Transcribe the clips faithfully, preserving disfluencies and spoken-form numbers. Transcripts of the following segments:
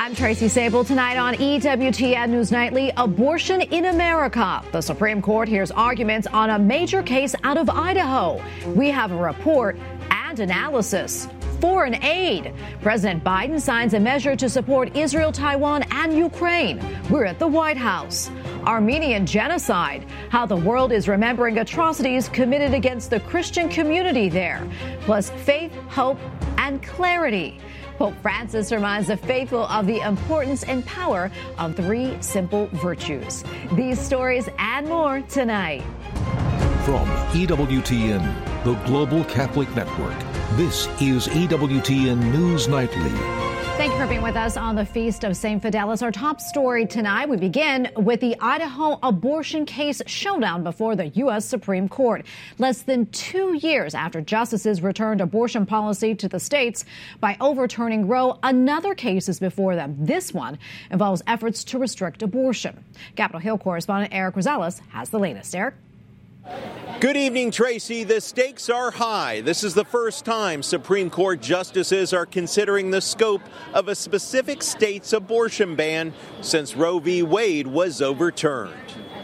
I'm Tracy Sable. Tonight on E W T N News Nightly, abortion in America. The Supreme Court hears arguments on a major case out of Idaho. We have a report and analysis. Foreign aid. President Biden signs a measure to support Israel, Taiwan, and Ukraine. We're at the White House. Armenian genocide. How the world is remembering atrocities committed against the Christian community there. Plus faith, hope, and clarity. Pope Francis reminds the faithful of the importance and power of three simple virtues. These stories and more tonight. From E W T N, the Global Catholic Network, this is E W T N News Nightly. Thank you for being with us on the Feast of Saint Fidelis. Our top story tonight, we begin with the Idaho abortion case showdown before the U S Supreme Court. Less than two years after justices returned abortion policy to the states by overturning Roe, another case is before them. This one involves efforts to restrict abortion. Capitol Hill correspondent Eric Rosales has the latest. Eric? Good evening, Tracy. The stakes are high. This is the first time Supreme Court justices are considering the scope of a specific state's abortion ban since Roe v. Wade was overturned.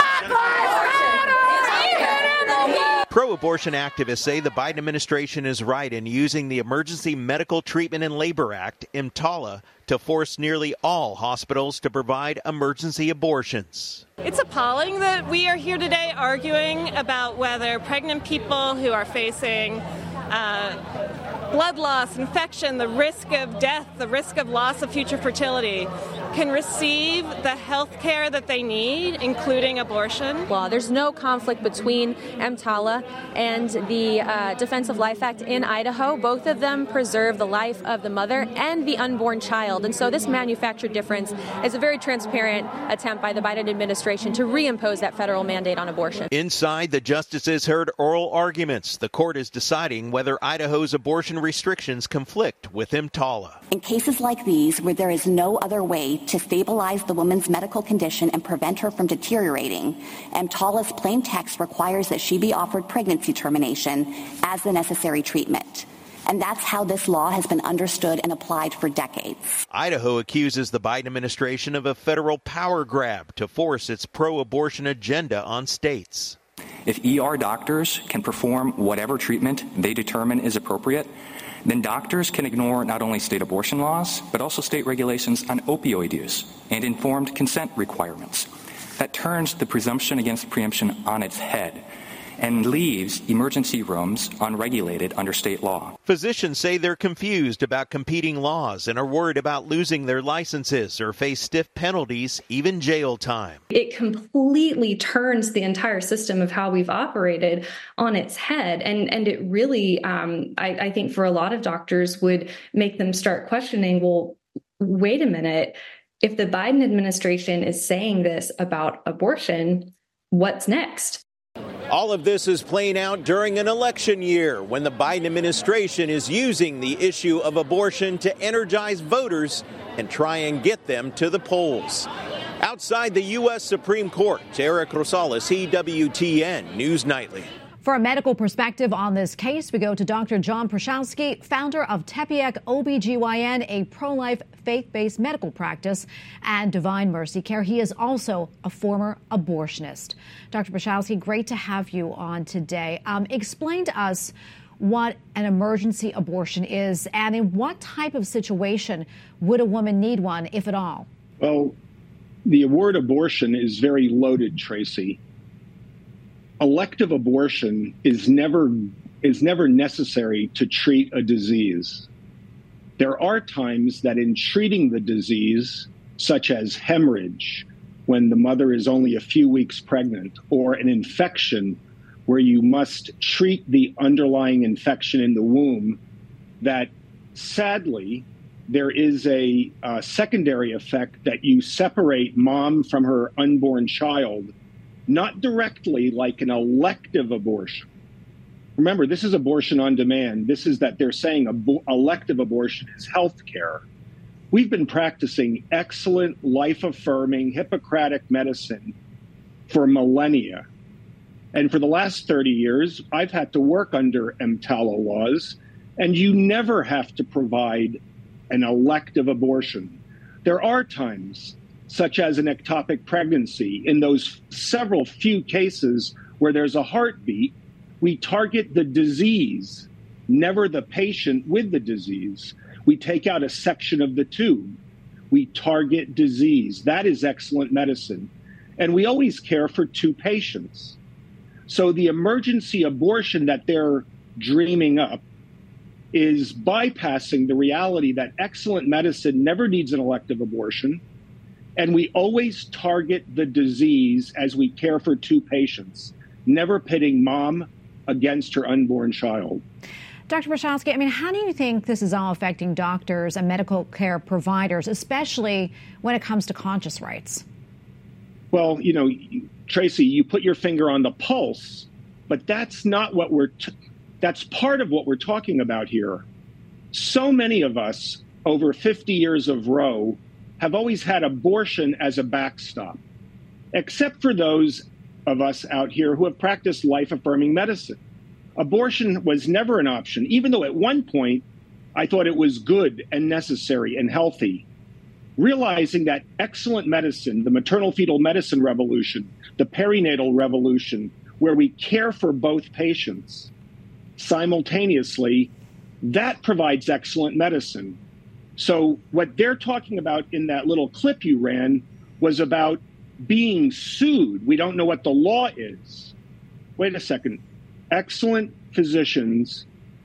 Pro-abortion activists say the Biden administration is right in using the Emergency Medical Treatment and Labor Act, EMTALA, to force nearly all hospitals to provide emergency abortions. It's appalling that we are here today arguing about whether pregnant people who are facing uh, blood loss, infection, the risk of death, the risk of loss of future fertility, can receive the health care that they need, including abortion. Well, there's no conflict between EMTALA and the uh, Defense of Life Act in Idaho. Both of them preserve the life of the mother and the unborn child. And so this manufactured difference is a very transparent attempt by the Biden administration to reimpose that federal mandate on abortion. Inside, the justices heard oral arguments. The court is deciding whether Idaho's abortion restrictions conflict with EMTALA. In cases like these, where there is no other way to stabilize the woman's medical condition and prevent her from deteriorating, EMTALA's plain text requires that she be offered pregnancy termination as the necessary treatment. And that's how this law has been understood and applied for decades. Idaho accuses the Biden administration of a federal power grab to force its pro-abortion agenda on states. If E R doctors can perform whatever treatment they determine is appropriate, then doctors can ignore not only state abortion laws, but also state regulations on opioid use and informed consent requirements. That turns the presumption against preemption on its head and leaves emergency rooms unregulated under state law. Physicians say they're confused about competing laws and are worried about losing their licenses or face stiff penalties, even jail time. It completely turns the entire system of how we've operated on its head. And, and it really, um, I, I think for a lot of doctors would make them start questioning, well, wait a minute, if the Biden administration is saying this about abortion, what's next? All of this is playing out during an election year when the Biden administration is using the issue of abortion to energize voters and try and get them to the polls. Outside the U S Supreme Court, Eric Rosales, E W T N News Nightly. For a medical perspective on this case, we go to Doctor John Prochowski, founder of Tepeyac O B G Y N, a pro-life faith-based medical practice, and Divine Mercy Care. He is also a former abortionist. Doctor Prochowski, great to have you on today. Um, explain to us what an emergency abortion is and in what type of situation would a woman need one, if at all? Well, the word abortion is very loaded, Tracy. Elective abortion is never is never necessary to treat a disease. There are times that in treating the disease, such as hemorrhage, when the mother is only a few weeks pregnant, or an infection where you must treat the underlying infection in the womb, that sadly, there is a uh, secondary effect that you separate mom from her unborn child, not directly like an elective abortion. Remember, this is abortion on demand. This is that they're saying abo- elective abortion is health care. We've been practicing excellent, life-affirming, Hippocratic medicine for millennia. And for the last thirty years, I've had to work under EMTALA laws, and you never have to provide an elective abortion. There are times, such as an ectopic pregnancy, in those several few cases where there's a heartbeat, we target the disease, never the patient with the disease. We take out a section of the tube. We target disease. That is excellent medicine. And we always care for two patients. So the emergency abortion that they're dreaming up is bypassing the reality that excellent medicine never needs an elective abortion. And we always target the disease as we care for two patients, never pitting mom against her unborn child. Doctor Bruchalski, I mean, how do you think this is all affecting doctors and medical care providers, especially when it comes to conscious rights? Well, you know, Tracy, you put your finger on the pulse, but that's not what we're, t- that's part of what we're talking about here. So many of us over fifty years of Roe have always had abortion as a backstop, except for those of us out here who have practiced life-affirming medicine. Abortion was never an option, even though at one point I thought it was good and necessary and healthy. Realizing that excellent medicine, the maternal-fetal medicine revolution, the perinatal revolution, where we care for both patients simultaneously, that provides excellent medicine. So what they're talking about in that little clip you ran was about being sued. We don't know what the law is. Wait a second. Excellent physicians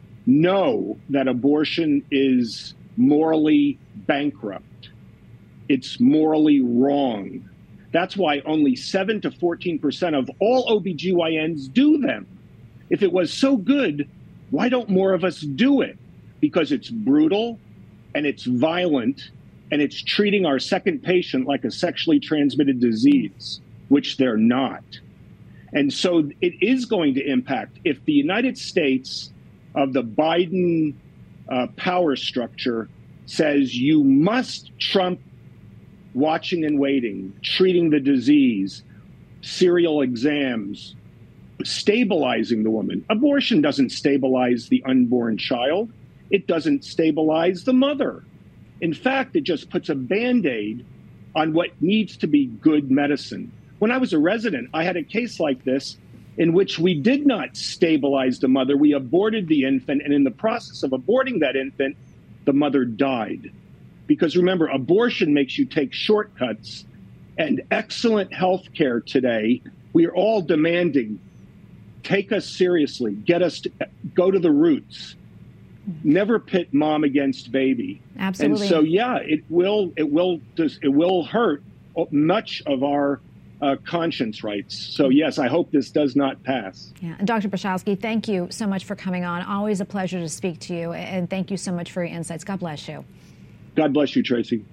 know that abortion is morally bankrupt. It's morally wrong. That's why only seven to fourteen percent of all O B G Y Ns do them. If it was so good, why don't more of us do it? Because it's brutal and it's violent and it's treating our second patient like a sexually transmitted disease, which they're not. And so it is going to impact. If the United States of the Biden uh, power structure says you must trump watching and waiting, treating the disease, serial exams, stabilizing the woman. Abortion doesn't stabilize the unborn child. It doesn't stabilize the mother. In fact, it just puts a Band-Aid on what needs to be good medicine. When I was a resident, I had a case like this in which we did not stabilize the mother. We aborted the infant, and in the process of aborting that infant, the mother died. Because remember, abortion makes you take shortcuts, and excellent health care today, we are all demanding, take us seriously, get us to go to the roots, never pit mom against baby. Absolutely. And so, yeah, it will, it will, it will hurt much of our uh, conscience rights. So, yes, I hope this does not pass. Yeah. And Doctor Bruchalski, thank you so much for coming on. Always a pleasure to speak to you. And thank you so much for your insights. God bless you. God bless you, Tracy.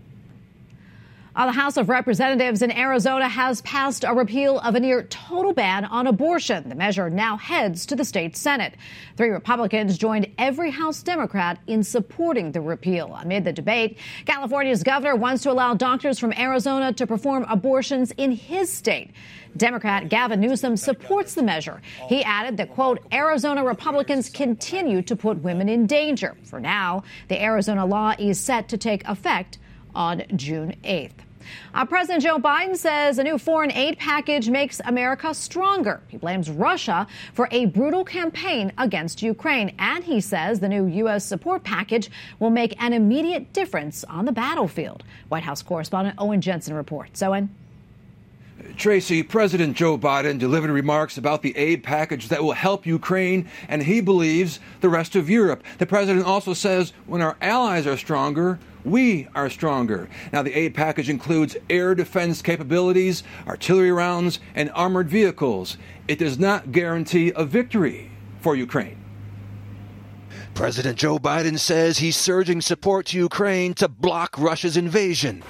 Uh, the House of Representatives in Arizona has passed a repeal of a near total ban on abortion. The measure now heads to the state Senate. Three Republicans joined every House Democrat in supporting the repeal. Amid the debate, California's governor wants to allow doctors from Arizona to perform abortions in his state. Democrat Gavin Newsom supports the measure. He added that, quote, Arizona Republicans continue to put women in danger. For now, the Arizona law is set to take effect on June eighth. Uh, President Joe Biden says a new foreign aid package makes America stronger. He blames Russia for a brutal campaign against Ukraine. And he says the new U S support package will make an immediate difference on the battlefield. White House correspondent Owen Jensen reports. Owen. Tracy, President Joe Biden delivered remarks about the aid package that will help Ukraine, and he believes the rest of Europe. The president also says when our allies are stronger, we are stronger. Now, the aid package includes air defense capabilities, artillery rounds, and armored vehicles. It does not guarantee a victory for Ukraine. President Joe Biden says he's surging support to Ukraine to block Russia's invasion.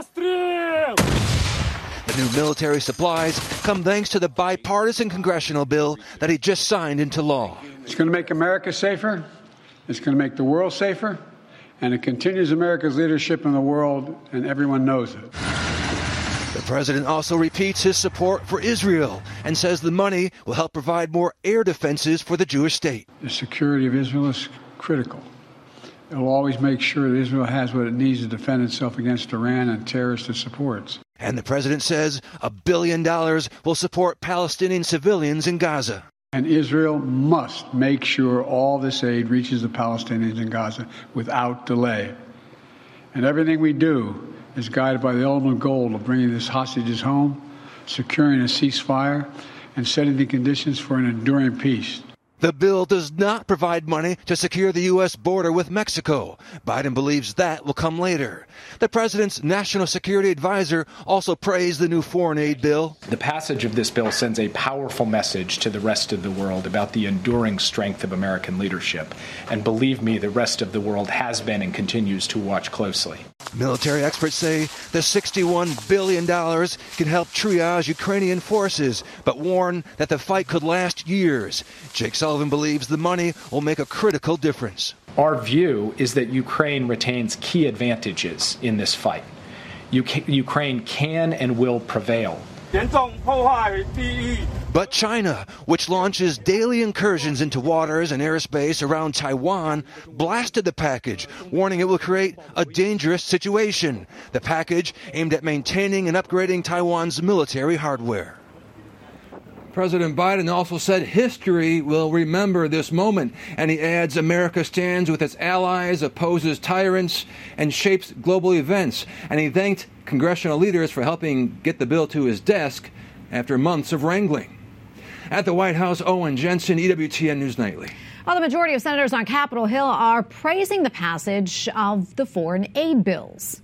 The new military supplies come thanks to the bipartisan congressional bill that he just signed into law. It's going to make America safer. It's going to make the world safer. And it continues America's leadership in the world, and everyone knows it. The president also repeats his support for Israel and says the money will help provide more air defenses for the Jewish state. The security of Israel is critical. It will always make sure that Israel has what it needs to defend itself against Iran and terrorists it supports. And the president says a billion dollars will support Palestinian civilians in Gaza. And Israel must make sure all this aid reaches the Palestinians in Gaza without delay. And everything we do is guided by the ultimate goal of bringing these hostages home, securing a ceasefire, and setting the conditions for an enduring peace. The bill does not provide money to secure the U S border with Mexico. Biden believes that will come later. The president's national security advisor also praised the new foreign aid bill. The passage of this bill sends a powerful message to the rest of the world about the enduring strength of American leadership. And believe me, the rest of the world has been and continues to watch closely. Military experts say the sixty-one billion dollars can help triage Ukrainian forces, but warn that the fight could last years. Jake Sullivan believes the money will make a critical difference. Our view is that Ukraine retains key advantages in this fight. U K- Ukraine can and will prevail. But China, which launches daily incursions into waters and airspace around Taiwan, blasted the package, warning it will create a dangerous situation. The package aimed at maintaining and upgrading Taiwan's military hardware. President Biden also said history will remember this moment, and he adds America stands with its allies, opposes tyrants, and shapes global events. And he thanked congressional leaders for helping get the bill to his desk after months of wrangling. At the White House, Owen Jensen, E W T N News Nightly. Well, the majority of senators on Capitol Hill are praising the passage of the foreign aid bills.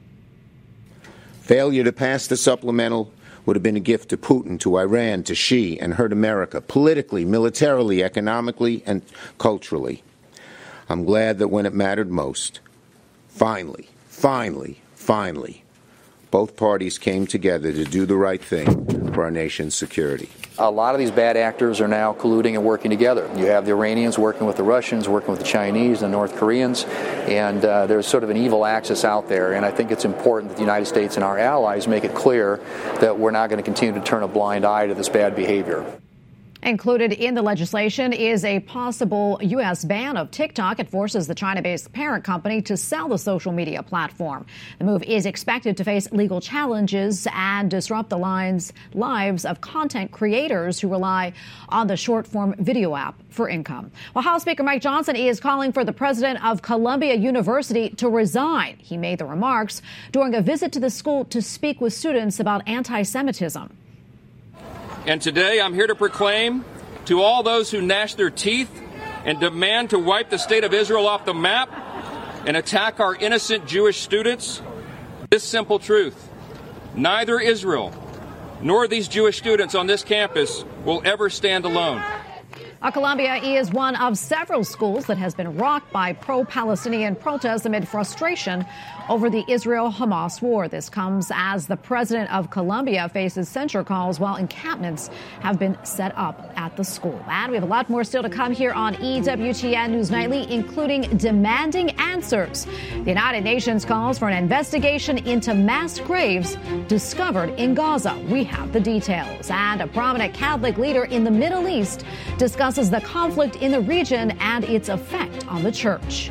Failure to pass the supplemental would have been a gift to Putin, to Iran, to Xi, and hurt America politically, militarily, economically, and culturally. I'm glad that when it mattered most, finally, finally, finally, both parties came together to do the right thing for our nation's security. A lot of these bad actors are now colluding and working together. You have the Iranians working with the Russians, working with the Chinese, the North Koreans, and uh, there's sort of an evil axis out there. And I think it's important that the United States and our allies make it clear that we're not going to continue to turn a blind eye to this bad behavior. Included in the legislation is a possible U S ban of TikTok. It forces the China-based parent company to sell the social media platform. The move is expected to face legal challenges and disrupt the lives of content creators who rely on the short-form video app for income. Well, House Speaker Mike Johnson is calling for the president of Columbia University to resign. He made the remarks during a visit to the school to speak with students about anti-Semitism. And today I'm here to proclaim to all those who gnash their teeth and demand to wipe the state of Israel off the map and attack our innocent Jewish students this simple truth. Neither Israel nor these Jewish students on this campus will ever stand alone. Uh, Columbia is one of several schools that has been rocked by pro-Palestinian protests amid frustration over the Israel-Hamas war. This comes as the president of Columbia faces censure calls while encampments have been set up at the school. And we have a lot more still to come here on E W T N News Nightly, including demanding answers. The United Nations calls for an investigation into mass graves discovered in Gaza. We have the details. And a prominent Catholic leader in the Middle East discusses the conflict in the region and its effect on the church.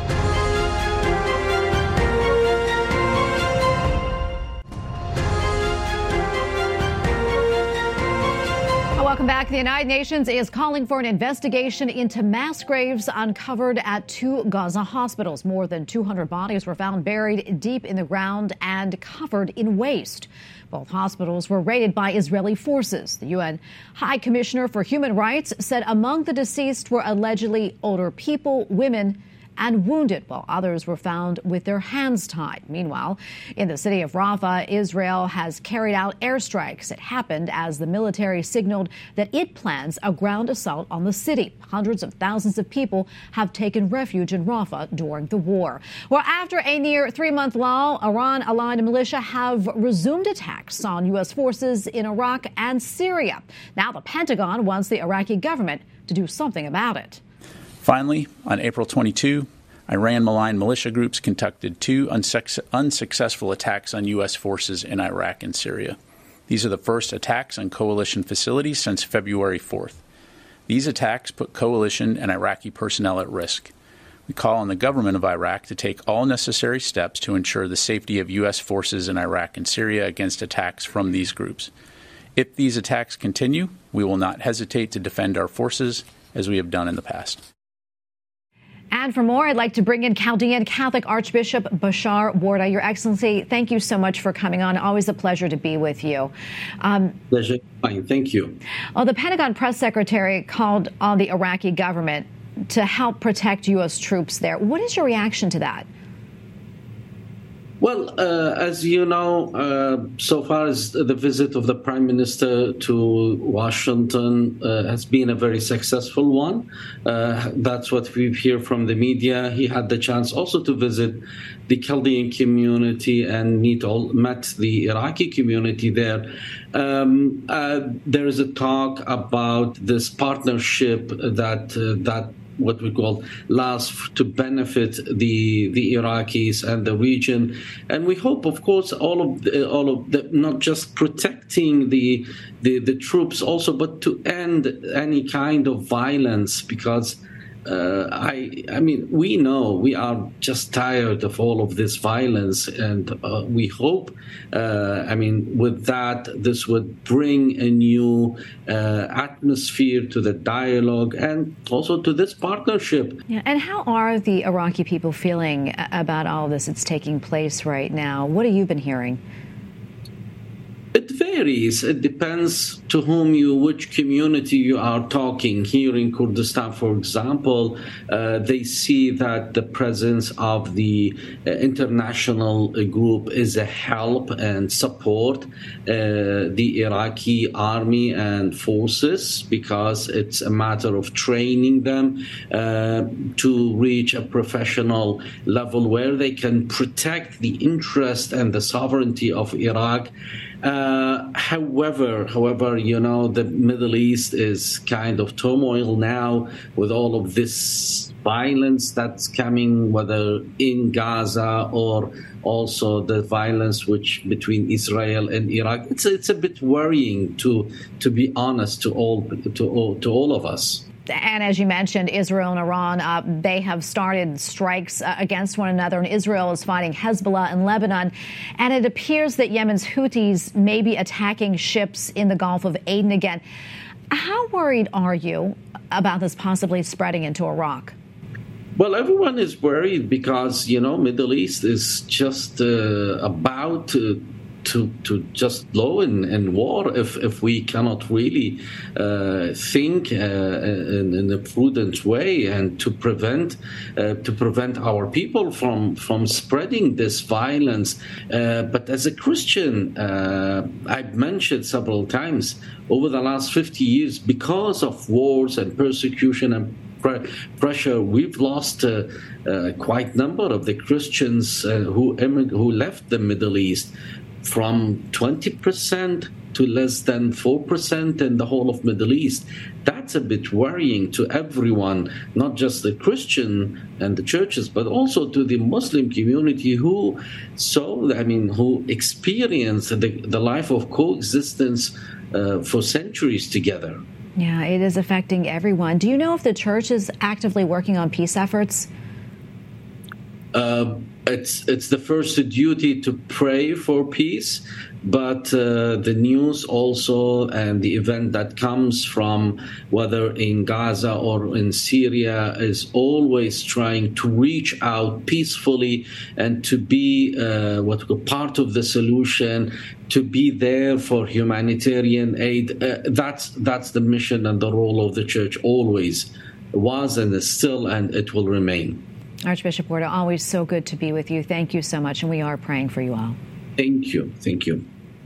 Welcome back. The United Nations is calling for an investigation into mass graves uncovered at two Gaza hospitals. More than two hundred bodies were found buried deep in the ground and covered in waste. Both hospitals were raided by Israeli forces. The U N High Commissioner for Human Rights said among the deceased were allegedly older people, women, and wounded, while others were found with their hands tied. Meanwhile, in the city of Rafah, Israel has carried out airstrikes. It happened as the military signaled that it plans a ground assault on the city. Hundreds of thousands of people have taken refuge in Rafah during the war. Well, after a near three-month lull, Iran-aligned militia have resumed attacks on U S forces in Iraq and Syria. Now the Pentagon wants the Iraqi government to do something about it. Finally, on April twenty-second, Iran-maligned militia groups conducted two unsuc- unsuccessful attacks on U S forces in Iraq and Syria. These are the first attacks on coalition facilities since February fourth. These attacks put coalition and Iraqi personnel at risk. We call on the government of Iraq to take all necessary steps to ensure the safety of U S forces in Iraq and Syria against attacks from these groups. If these attacks continue, we will not hesitate to defend our forces as we have done in the past. And for more, I'd like to bring in Chaldean Catholic Archbishop Bashar Warda. Your Excellency, thank you so much for coming on. Always a pleasure to be with you. Um, pleasure. Fine. Thank you. Well, the Pentagon press secretary called on the Iraqi government to help protect U S troops there. What is your reaction to that? Well, uh, as you know, uh, so far as the visit of the Prime Minister to Washington uh, has been a very successful one. Uh, that's what we hear from the media. He had the chance also to visit the Chaldean community and meet all, met the Iraqi community there. Um, uh, there is a talk about this partnership that uh, that. what we call lasts to benefit the the Iraqis and the region, and we hope, of course, all of the, all of the, not just protecting the, the the troops also, but to end any kind of violence, because uh, I I mean we know we are just tired of all of this violence, and uh, we hope uh, I mean with that this would bring a new uh, atmosphere to the dialogue and also to this partnership. Yeah, and how are the Iraqi people feeling about all of this that's taking place right now? What have you been hearing? It varies. It depends to whom you, which community you are talking. Here in Kurdistan, for example, uh, they see that the presence of the uh, international group is a help and support uh, the Iraqi army and forces, because it's a matter of training them uh, to reach a professional level where they can protect the interest and the sovereignty of Iraq. Uh, however, however, you know, the Middle East is kind of turmoil now with all of this violence that's coming, whether in Gaza or also the violence which between Israel and Iraq. It's it's a bit worrying, to to be honest, to all to all, to all of us. And as you mentioned, Israel and Iran, uh, they have started strikes uh, against one another, and Israel is fighting Hezbollah in Lebanon. And it appears that Yemen's Houthis may be attacking ships in the Gulf of Aden again. How worried are you about this possibly spreading into Iraq? Well, everyone is worried because, you know, Middle East is just uh, about to To, to just blow in, in war if, if we cannot really uh, think uh, in, in a prudent way and to prevent uh, to prevent our people from from spreading this violence. Uh, but as a Christian, uh, I've mentioned several times over the last fifty years, because of wars and persecution and pressure, we've lost uh, uh, quite a number of the Christians uh, who emig- who left the Middle East, from twenty percent to less than four percent in the whole of Middle East. That's a bit worrying to everyone, not just the Christian and the churches, but also to the Muslim community who saw, I mean, who experienced the, the life of coexistence uh, for centuries together. Yeah, it is affecting everyone. Do you know if the church is actively working on peace efforts? Uh, it's it's the first duty to pray for peace, but uh, the news also and the event that comes from whether in Gaza or in Syria is always trying to reach out peacefully and to be uh, what part of the solution, to be there for humanitarian aid. Uh, that's that's the mission and the role of the church always was and is still, and it will remain. Archbishop Warda, always so good to be with you. Thank you so much, and we are praying for you all. Thank you. Thank you.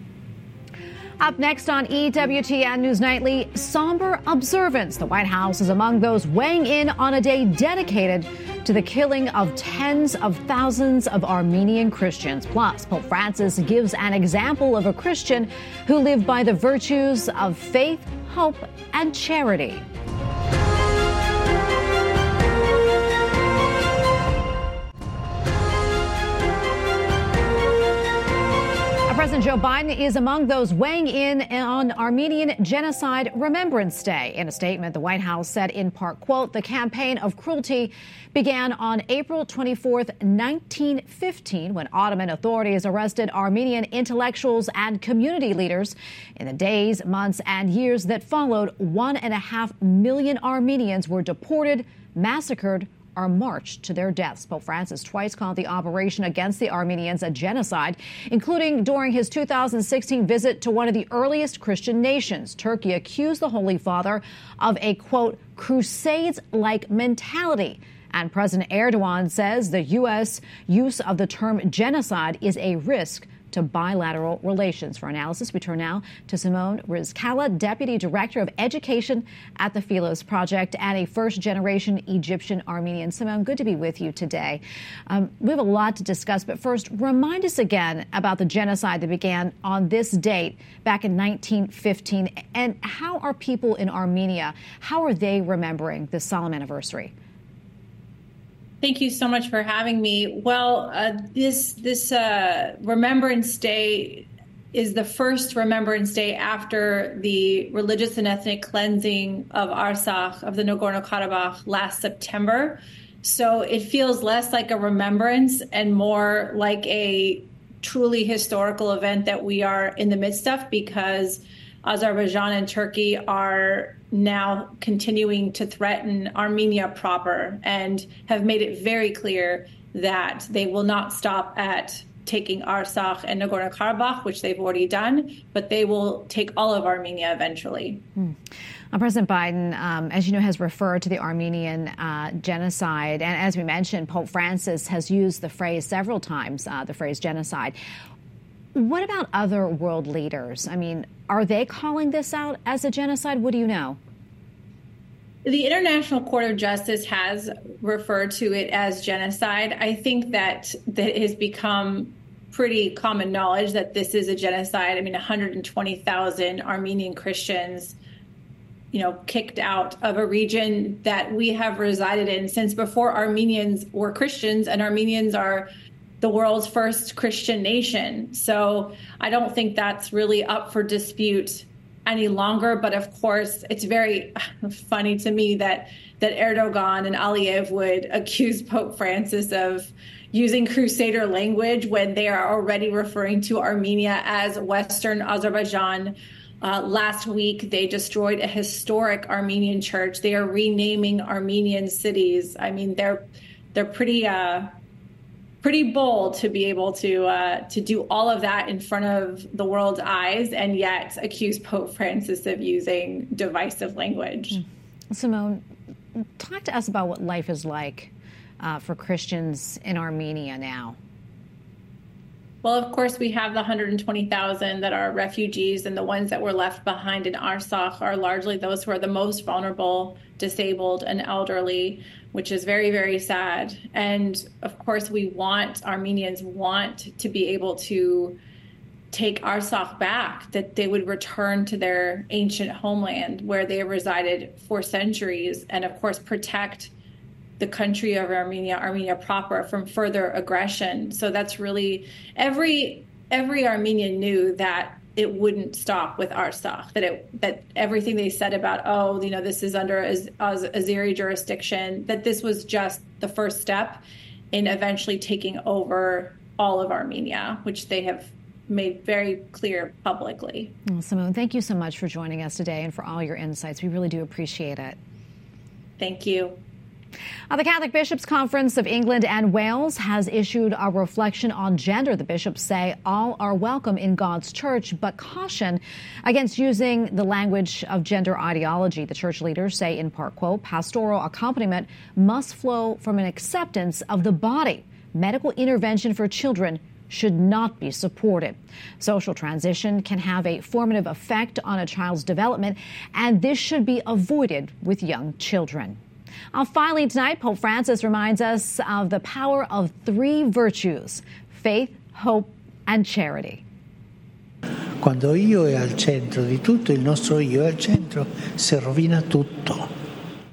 Up next on E W T N News Nightly, somber observance. The White House is among those weighing in on a day dedicated to the killing of tens of thousands of Armenian Christians. Plus, Pope Francis gives an example of a Christian who lived by the virtues of faith, hope, and charity. President Joe Biden is among those weighing in on Armenian Genocide Remembrance Day. In a statement, the White House said in part, quote, the campaign of cruelty began on April twenty-fourth, nineteen fifteen, when Ottoman authorities arrested Armenian intellectuals and community leaders. In the days, months, and years that followed, one and a half million Armenians were deported, massacred, or marched to their deaths. Pope Francis twice called the operation against the Armenians a genocide, including during his two thousand sixteen visit to one of the earliest Christian nations. Turkey accused the Holy Father of a, quote, crusades-like mentality. And President Erdogan says the U S use of the term genocide is a risk to bilateral relations. For analysis, we turn now to Simone Rizkallah, Deputy Director of Education at the Philos Project and a first-generation Egyptian Armenian. Simone, good to be with you today. Um, we have a lot to discuss, but first, remind us again about the genocide that began on this date back in nineteen fifteen, and how are people in Armenia, how are they remembering this solemn anniversary? Thank you so much for having me. Well, uh, this this uh, Remembrance Day is the first Remembrance Day after the religious and ethnic cleansing of Artsakh, of the Nagorno-Karabakh, last September. So it feels less like a remembrance and more like a truly historical event that we are in the midst of, because Azerbaijan and Turkey are now continuing to threaten Armenia proper and have made it very clear that they will not stop at taking Artsakh and Nagorno-Karabakh, which they've already done, but they will take all of Armenia eventually. Hmm. Uh, President Biden, um, as you know, has referred to the Armenian uh, genocide. And as we mentioned, Pope Francis has used the phrase several times, uh, the phrase genocide. What about other world leaders? I mean, are they calling this out as a genocide? What do you know? The International Court of Justice has referred to it as genocide. I think that, that it has become pretty common knowledge that this is a genocide. I mean, one hundred twenty thousand Armenian Christians, you know, kicked out of a region that we have resided in since before Armenians were Christians, and Armenians are the world's first Christian nation. So I don't think that's really up for dispute any longer. But of course, it's very funny to me that that Erdogan and Aliyev would accuse Pope Francis of using crusader language when they are already referring to Armenia as Western Azerbaijan. Uh, last week, they destroyed a historic Armenian church. They are renaming Armenian cities. I mean, they're they're pretty uh, pretty bold to be able to uh, to do all of that in front of the world's eyes, and yet accuse Pope Francis of using divisive language. Simone, talk to us about what life is like uh, for Christians in Armenia now. Well, of course, we have the one hundred twenty thousand that are refugees, and the ones that were left behind in Artsakh are largely those who are the most vulnerable, disabled, and elderly, which is very, very sad. And of course, we want, Armenians want to be able to take Artsakh back, that they would return to their ancient homeland where they have resided for centuries, and of course, protect the country of Armenia, Armenia proper, from further aggression. So that's really, every every Armenian knew that it wouldn't stop with Artsakh, that it that everything they said about, oh, you know, this is under Az- Az- Azeri jurisdiction, that this was just the first step in eventually taking over all of Armenia, which they have made very clear publicly. Well, Simone, thank you so much for joining us today and for all your insights. We really do appreciate it. Thank you. Uh, the Catholic Bishops' Conference of England and Wales has issued a reflection on gender. The bishops say all are welcome in God's church, but caution against using the language of gender ideology. The church leaders say, in part, quote, pastoral accompaniment must flow from an acceptance of the body. Medical intervention for children should not be supported. Social transition can have a formative effect on a child's development, and this should be avoided with young children. Uh, finally tonight, Pope Francis reminds us of the power of three virtues: faith, hope, and charity. Quando io è al centro di tutto, il nostro io è al centro, si rovina tutto.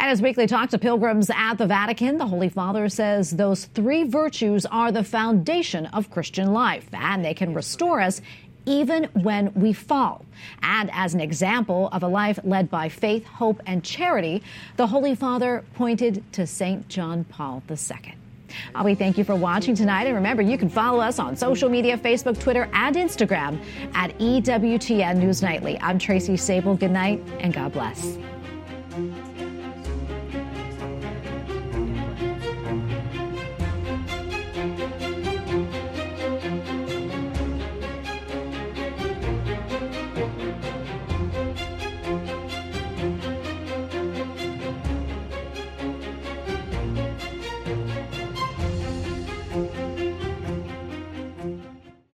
And as Weekly talks to pilgrims at the Vatican, the Holy Father says those three virtues are the foundation of Christian life, and they can restore us even when we fall. And as an example of a life led by faith, hope, and charity, the Holy Father pointed to Saint John Paul the Second. Uh, we thank you for watching tonight, and remember, you can follow us on social media, Facebook, Twitter, and Instagram at E W T N News Nightly. I'm Tracy Sable. Good night, and God bless.